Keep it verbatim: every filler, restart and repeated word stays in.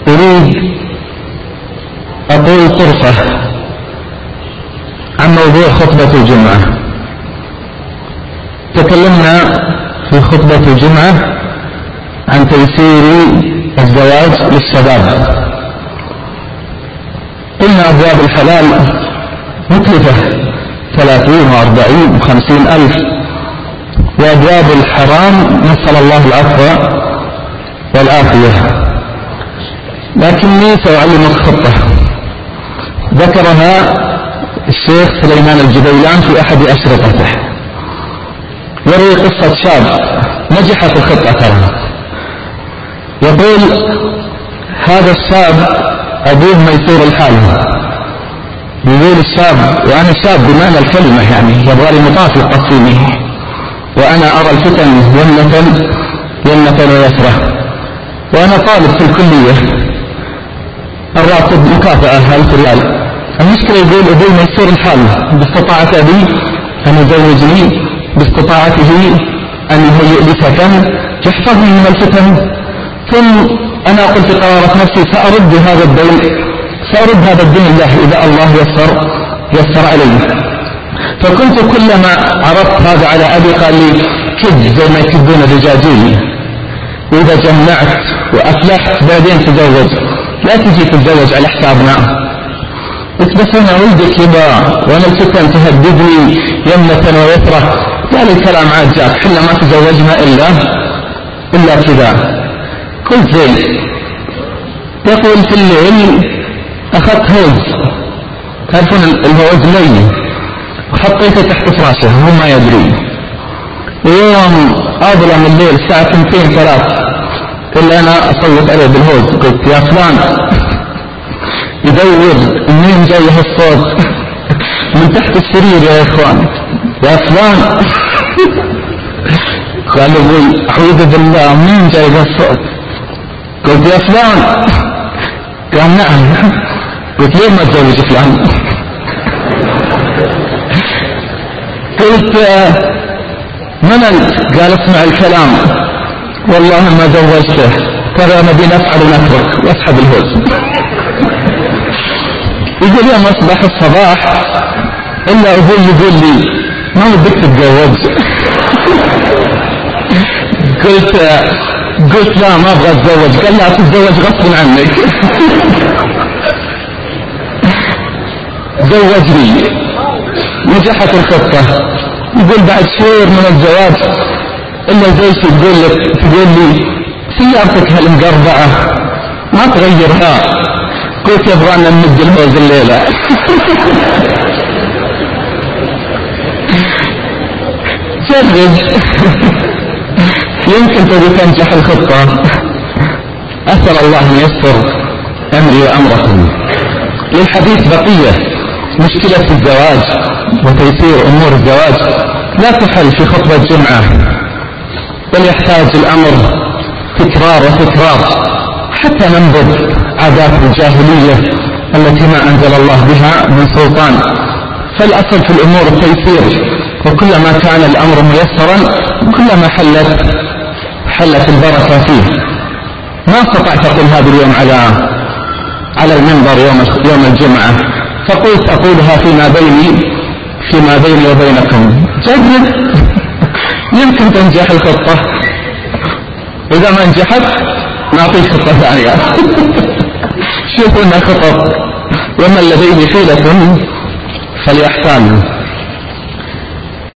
أريد أقول طرفة عن موضوع خطبة الجمعة. تكلمنا في خطبة الجمعة عن تيسير الزواج للشباب. قلنا أبواب الحلال مكلفة ثلاثين وأربعين وخمسين ألف، وأبواب الحرام نسأل الله العفو والعافية. لكني سأعلمك خطة ذكرها الشيخ سليمان الجبيلان في أحد أشرطته، يروي قصة شاب نجحت الخطة ترى. يقول هذا الشاب أبوه ميسور الحال، يقول الشاب، وأنا شاب بمعنى الكلمة يعني يبغى لي مطاف قصيمه، وأنا أرى الفتن يمنة يمنة ويسرة، وأنا طالب في الكلية، الراتب مكافأة ألف ريال. المشكلة يقول أبوي ميسور الحال، باستطاعة أبي أن يزوجني، باستطاعته أن يهيئ لي سكن يحفظني من الفتن، ثم أنا أقول في قرارة نفسي سأرد هذا الدين، سأرد هذا الدين له إذا الله يسر يسر علي. فكنت كلما عرضت هذا على أبي قال لي كد زي ما يكدون الرجاجيل، وإذا جمعت وأفلحت بعدين تزوج، لا تجي تتزوج على حسابنا. قلت بس أنا ولدك يبا وأنا الفتن تهددني يمنة ويسرة. قال الكلام عاد جاك، حنا ما تزوجنا إلا إلا كذا. قلت زين. يقول في الليل أخذت هوز، تعرفون الهوز لي، وحطيته تحت فراشه هو ما يدري. ويوم أظلم الليل الساعة اثنتين ثلاث إلا أنا أصوت عليه بالهوز، قلت يا فلان، يدور منين جاي هالصوت من تحت السرير يا إخوان، يا فلان. قال أبوي أعوذ بالله منين جاي هالصوت؟ قلت يا فلان. قال نعم. قلت ليه ما تزوج فلان؟ قلت من أنت؟ قال اسمع الكلام، والله ما زوجته، ترى نبي نفعل ونترك، واسحب الهوز. يقول يوم أصبح الصباح إلا أبوي يقول لي ما ودك تتزوج؟ قلت قلت لا ما أبغى أتزوج. قال لا تتزوج غصب عنك. زوجني. نجحت الخطة. يقول بعد شهور من الزواج إلا زوجتي تقول لك تقول لي سيارتك هالمقربعة ما تغيرها. قلت يبغانا نمد الهوز الليلة. جرب يمكن تبي تنجح الخطة. أسأل الله أن ييسر أمري وأمركم. للحديث بقية. مشكلة الزواج وتيسير أمور الزواج لا تحل في خطبة جمعة، بل يحتاج الأمر تكرار وتكرار حتى ننبذ عادات الجاهلية التي ما أنزل الله بها من سلطان. فالأصل في الأمور التيسير، وكلما كان الأمر ميسرا كلما حلت حلت البركة فيه. ما استطعت أقول هذا اليوم على على المنبر يوم يوم الجمعة، فقلت أقولها فيما بيني فيما بيني وبينكم. جرب يمكن تنجح الخطة. إذا ما نجحت نعطيك خطة ثانية. شوفوا لنا خطط، ومن لديه حيلة فليحتال.